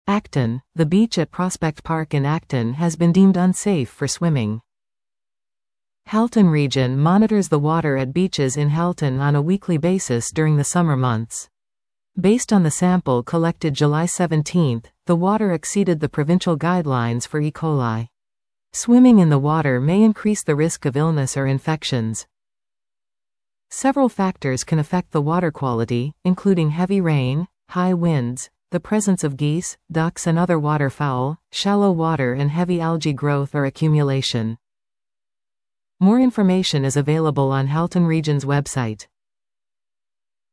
Acton, the beach at Prospect Park in Acton has been deemed unsafe for swimming. Halton Region monitors the water at beaches in Halton on a weekly basis during the summer months. Based on the sample collected July 17, the water exceeded the provincial guidelines for E. coli. Swimming in the water may increase the risk of illness or infections. Several factors can affect the water quality, including heavy rain, high winds, the presence of geese, ducks and other waterfowl, shallow water and heavy algae growth or accumulation. More information is available on Halton Region's website.